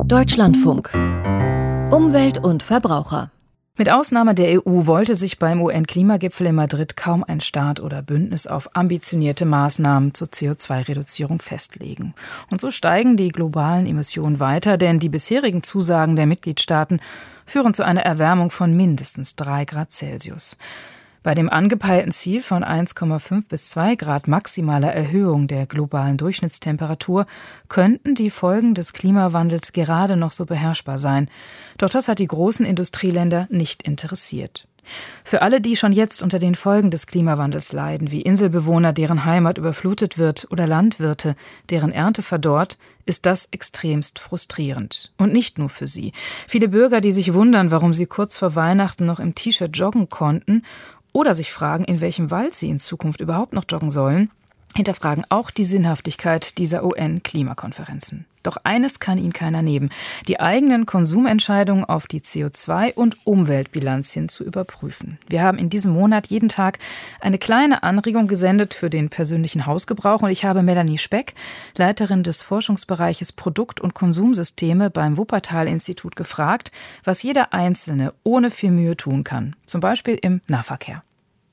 Deutschlandfunk. Umwelt und Verbraucher. Mit Ausnahme der EU wollte sich beim UN-Klimagipfel in Madrid kaum ein Staat oder Bündnis auf ambitionierte Maßnahmen zur CO2-Reduzierung festlegen. Und so steigen die globalen Emissionen weiter, denn die bisherigen Zusagen der Mitgliedstaaten führen zu einer Erwärmung von mindestens 3 Grad Celsius. Bei dem angepeilten Ziel von 1,5 bis 2 Grad maximaler Erhöhung der globalen Durchschnittstemperatur könnten die Folgen des Klimawandels gerade noch so beherrschbar sein. Doch das hat die großen Industrieländer nicht interessiert. Für alle, die schon jetzt unter den Folgen des Klimawandels leiden, wie Inselbewohner, deren Heimat überflutet wird, oder Landwirte, deren Ernte verdorrt, ist das extremst frustrierend. Und nicht nur für sie. Viele Bürger, die sich wundern, warum sie kurz vor Weihnachten noch im T-Shirt joggen konnten oder sich fragen, in welchem Wald sie in Zukunft überhaupt noch joggen sollen, hinterfragen auch die Sinnhaftigkeit dieser UN-Klimakonferenzen. Doch eines kann ihnen keiner nehmen: die eigenen Konsumentscheidungen auf die CO2- und Umweltbilanz hin zu überprüfen. Wir haben in diesem Monat jeden Tag eine kleine Anregung gesendet für den persönlichen Hausgebrauch und ich habe Melanie Speck, Leiterin des Forschungsbereiches Produkt- und Konsumsysteme beim Wuppertal-Institut, gefragt, was jeder Einzelne ohne viel Mühe tun kann, zum Beispiel im Nahverkehr.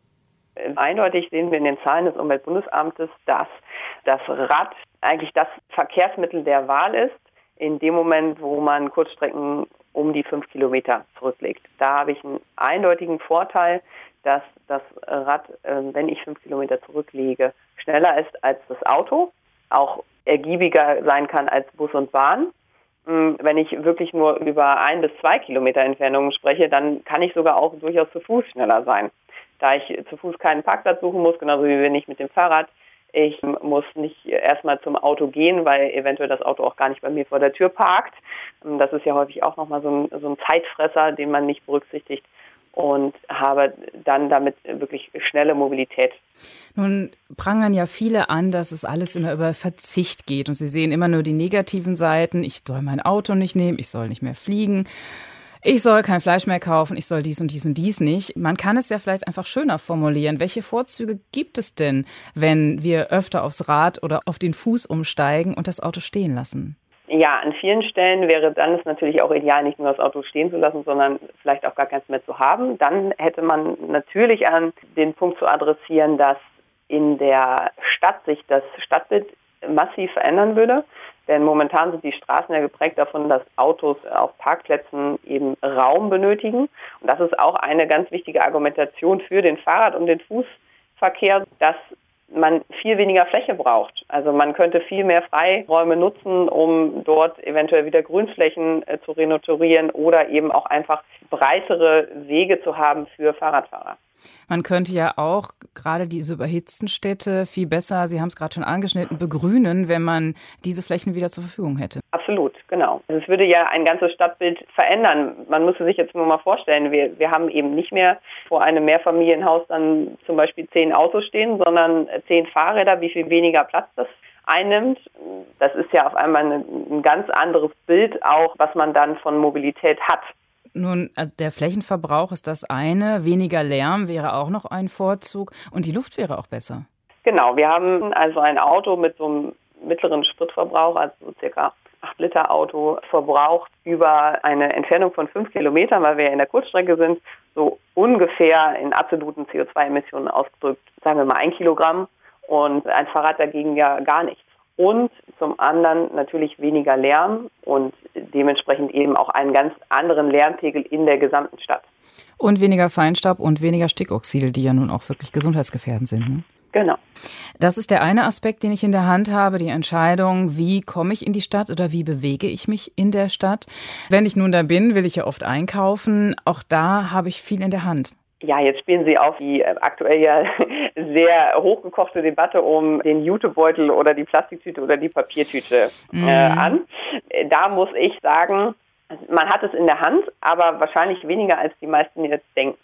Eindeutig sehen wir in den Zahlen des Umweltbundesamtes, dass das Rad eigentlich das Verkehrsmittel der Wahl ist, in dem Moment, wo man Kurzstrecken um die 5 Kilometer zurücklegt. Da habe ich einen eindeutigen Vorteil, dass das Rad, wenn ich 5 Kilometer zurücklege, schneller ist als das Auto, auch ergiebiger sein kann als Bus und Bahn. Wenn ich wirklich nur über 1 bis 2 Kilometer Entfernungen spreche, dann kann ich sogar auch durchaus zu Fuß schneller sein. Da ich zu Fuß keinen Parkplatz suchen muss, genauso wie wenn ich mit dem Fahrrad. Ich muss nicht erstmal zum Auto gehen, weil eventuell das Auto auch gar nicht bei mir vor der Tür parkt. Das ist ja häufig auch nochmal so ein Zeitfresser, den man nicht berücksichtigt, und habe dann damit wirklich schnelle Mobilität. Nun prangern ja viele an, dass es alles immer über Verzicht geht und sie sehen immer nur die negativen Seiten. Ich soll mein Auto nicht nehmen, ich soll nicht mehr fliegen. Ich soll kein Fleisch mehr kaufen, ich soll dies und dies und dies nicht. Man kann es ja vielleicht einfach schöner formulieren. Welche Vorzüge gibt es denn, wenn wir öfter aufs Rad oder auf den Fuß umsteigen und das Auto stehen lassen? Ja, an vielen Stellen wäre dann es natürlich auch ideal, nicht nur das Auto stehen zu lassen, sondern vielleicht auch gar keins mehr zu haben. Dann hätte man natürlich an den Punkt zu adressieren, dass in der Stadt sich das Stadtbild massiv verändern würde. Denn momentan sind die Straßen ja geprägt davon, dass Autos auf Parkplätzen eben Raum benötigen. Und das ist auch eine ganz wichtige Argumentation für den Fahrrad- und den Fußverkehr, dass man viel weniger Fläche braucht. Also man könnte viel mehr Freiräume nutzen, um dort eventuell wieder Grünflächen zu renaturieren oder eben auch einfach breitere Wege zu haben für Fahrradfahrer. Man könnte ja auch gerade diese überhitzten Städte viel besser, Sie haben es gerade schon angeschnitten, begrünen, wenn man diese Flächen wieder zur Verfügung hätte. Absolut, genau. Also es würde ja ein ganzes Stadtbild verändern. Man müsste sich jetzt nur mal vorstellen, wir haben eben nicht mehr vor einem Mehrfamilienhaus dann zum Beispiel 10 Autos stehen, sondern 10 Fahrräder, wie viel weniger Platz das einnimmt. Das ist ja auf einmal ein ganz anderes Bild auch, was man dann von Mobilität hat. Nun, der Flächenverbrauch ist das eine, weniger Lärm wäre auch noch ein Vorzug und die Luft wäre auch besser. Genau, wir haben also ein Auto mit so einem mittleren Spritverbrauch, also so circa 8 Liter Auto, verbraucht über eine Entfernung von 5 Kilometern, weil wir ja in der Kurzstrecke sind, so ungefähr in absoluten CO2-Emissionen ausgedrückt, sagen wir mal 1 Kilogramm, und ein Fahrrad dagegen ja gar nichts. Und zum anderen natürlich weniger Lärm und dementsprechend eben auch einen ganz anderen Lärmpegel in der gesamten Stadt. Und weniger Feinstaub und weniger Stickoxide, die ja nun auch wirklich gesundheitsgefährdend sind. Ne? Genau. Das ist der eine Aspekt, den ich in der Hand habe, die Entscheidung, wie komme ich in die Stadt oder wie bewege ich mich in der Stadt. Wenn ich nun da bin, will ich ja oft einkaufen. Auch da habe ich viel in der Hand. Ja, jetzt spielen Sie auf die aktuell ja sehr hochgekochte Debatte um den Jutebeutel oder die Plastiktüte oder die Papiertüte an. Da muss ich sagen, man hat es in der Hand, aber wahrscheinlich weniger, als die meisten jetzt denken.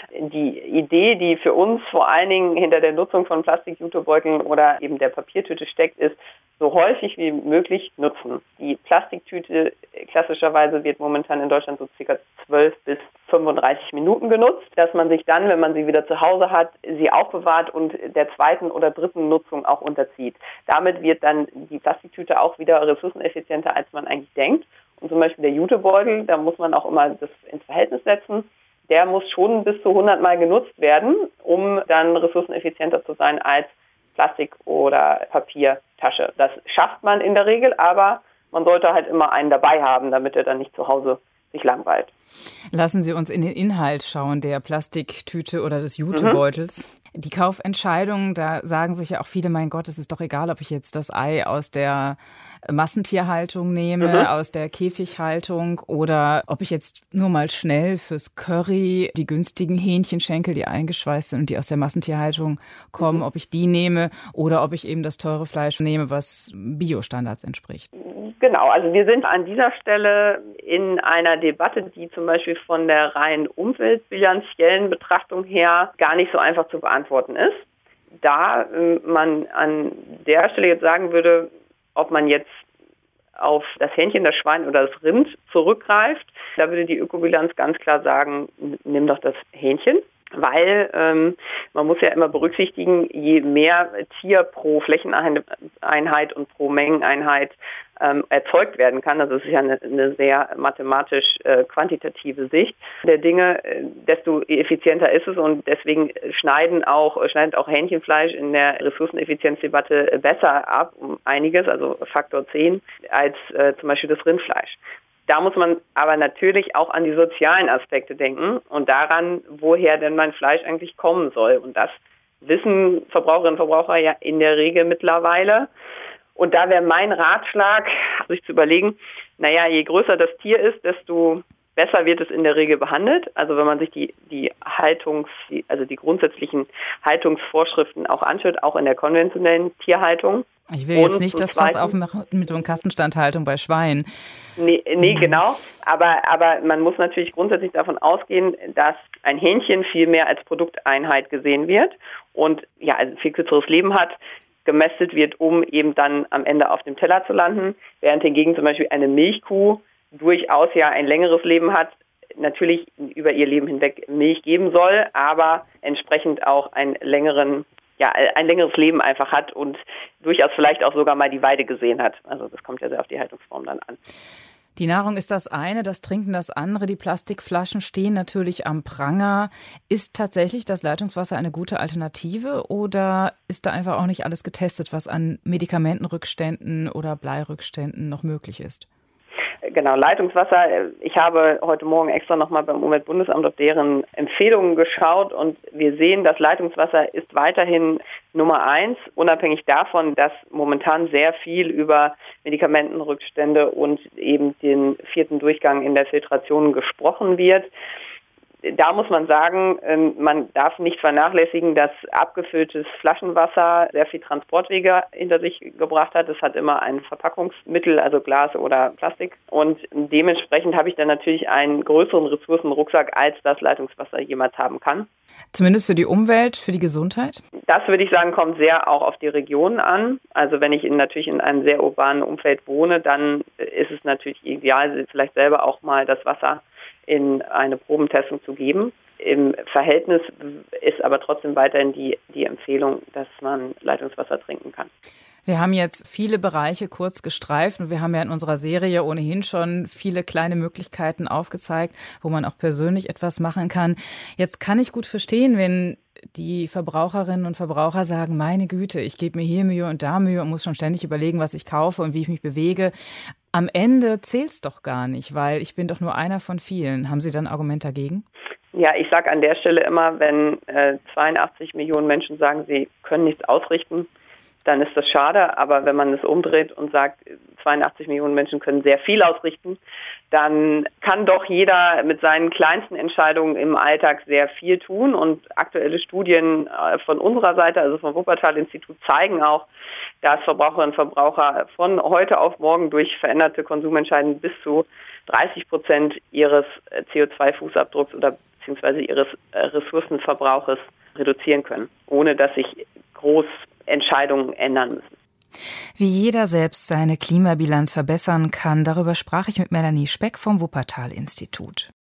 Die Idee, die für uns vor allen Dingen hinter der Nutzung von Plastikjutebeuteln oder eben der Papiertüte steckt, ist, so häufig wie möglich nutzen. Die Plastiktüte klassischerweise wird momentan in Deutschland so ca. 12 bis 35 Minuten genutzt, dass man sich dann, wenn man sie wieder zu Hause hat, sie aufbewahrt und der zweiten oder dritten Nutzung auch unterzieht. Damit wird dann die Plastiktüte auch wieder ressourceneffizienter, als man eigentlich denkt. Und Und zum Beispiel der Jutebeutel, da muss man auch immer das ins Verhältnis setzen. Der muss schon bis zu 100 Mal genutzt werden, um dann ressourceneffizienter zu sein als Plastik- oder Papiertasche. Das schafft man in der Regel, aber man sollte halt immer einen dabei haben, damit er dann nicht zu Hause sich langweilt. Lassen Sie uns in den Inhalt schauen, der Plastiktüte oder des Jutebeutels. Die Kaufentscheidung, da sagen sich ja auch viele, mein Gott, es ist doch egal, ob ich jetzt das Ei aus der Massentierhaltung nehme, aus der Käfighaltung oder ob ich jetzt nur mal schnell fürs Curry die günstigen Hähnchenschenkel, die eingeschweißt sind und die aus der Massentierhaltung kommen, ob ich die nehme oder ob ich eben das teure Fleisch nehme, was Biostandards entspricht. Genau, also wir sind an dieser Stelle in einer Debatte, die zum Beispiel von der rein umweltbilanziellen Betrachtung her gar nicht so einfach zu beantworten ist. Da man an der Stelle jetzt sagen würde, ob man jetzt auf das Hähnchen, das Schwein oder das Rind zurückgreift, da würde die Ökobilanz ganz klar sagen, nimm doch das Hähnchen. Weil man muss ja immer berücksichtigen, je mehr Tier pro Flächeneinheit und pro Mengeneinheit erzeugt werden kann, also es ist ja eine sehr mathematisch quantitative Sicht der Dinge, desto effizienter ist es und deswegen schneidet auch Hähnchenfleisch in der Ressourceneffizienzdebatte besser ab, um einiges, also Faktor 10, als zum Beispiel das Rindfleisch. Da muss man aber natürlich auch an die sozialen Aspekte denken und daran, woher denn mein Fleisch eigentlich kommen soll. Und das wissen Verbraucherinnen und Verbraucher ja in der Regel mittlerweile. Und da wäre mein Ratschlag, sich zu überlegen, je größer das Tier ist, desto besser wird es in der Regel behandelt. Also wenn man sich die grundsätzlichen Haltungsvorschriften auch anschaut, auch in der konventionellen Tierhaltung. Ich will jetzt nicht das Fass aufmachen mit so einer Kastenstandhaltung bei Schweinen. Nee, genau. Aber man muss natürlich grundsätzlich davon ausgehen, dass ein Hähnchen viel mehr als Produkteinheit gesehen wird und ein viel kürzeres Leben hat, gemästet wird, um eben dann am Ende auf dem Teller zu landen, während hingegen zum Beispiel eine Milchkuh durchaus ja ein längeres Leben hat, natürlich über ihr Leben hinweg Milch geben soll, aber entsprechend auch ein längeres Leben einfach hat und durchaus vielleicht auch sogar mal die Weide gesehen hat. Also das kommt ja sehr auf die Haltungsform dann an. Die Nahrung ist das eine, das Trinken das andere. Die Plastikflaschen stehen natürlich am Pranger. Ist tatsächlich das Leitungswasser eine gute Alternative oder ist da einfach auch nicht alles getestet, was an Medikamentenrückständen oder Bleirückständen noch möglich ist? Genau, Leitungswasser. Ich habe heute Morgen extra nochmal beim Umweltbundesamt auf deren Empfehlungen geschaut und wir sehen, das Leitungswasser ist weiterhin Nummer 1, unabhängig davon, dass momentan sehr viel über Medikamentenrückstände und eben den 4. Durchgang in der Filtration gesprochen wird. Da muss man sagen, man darf nicht vernachlässigen, dass abgefülltes Flaschenwasser sehr viel Transportwege hinter sich gebracht hat. Es hat immer ein Verpackungsmittel, also Glas oder Plastik. Und dementsprechend habe ich dann natürlich einen größeren Ressourcenrucksack, als das Leitungswasser jemals haben kann. Zumindest für die Umwelt, für die Gesundheit? Das würde ich sagen, kommt sehr auch auf die Region an. Also wenn ich natürlich in einem sehr urbanen Umfeld wohne, dann ist es natürlich ideal, vielleicht selber auch mal das Wasser in eine Probentestung zu geben. Im Verhältnis ist aber trotzdem weiterhin die Empfehlung, dass man Leitungswasser trinken kann. Wir haben jetzt viele Bereiche kurz gestreift und wir haben ja in unserer Serie ohnehin schon viele kleine Möglichkeiten aufgezeigt, wo man auch persönlich etwas machen kann. Jetzt kann ich gut verstehen, wenn die Verbraucherinnen und Verbraucher sagen, meine Güte, ich gebe mir hier Mühe und da Mühe und muss schon ständig überlegen, was ich kaufe und wie ich mich bewege. Am Ende zählt's doch gar nicht, weil ich bin doch nur einer von vielen. Haben Sie da ein Argument dagegen? Ja, ich sage an der Stelle immer, wenn 82 Millionen Menschen sagen, sie können nichts ausrichten, dann ist das schade. Aber wenn man es umdreht und sagt, 82 Millionen Menschen können sehr viel ausrichten, dann kann doch jeder mit seinen kleinsten Entscheidungen im Alltag sehr viel tun. Und aktuelle Studien von unserer Seite, also vom Wuppertal-Institut, zeigen auch, dass Verbraucherinnen und Verbraucher von heute auf morgen durch veränderte Konsumentscheidungen bis zu 30% ihres CO2-Fußabdrucks oder beziehungsweise ihres Ressourcenverbrauches reduzieren können, ohne dass sich groß Entscheidungen ändern müssen. Wie jeder selbst seine Klimabilanz verbessern kann, darüber sprach ich mit Melanie Speck vom Wuppertal-Institut.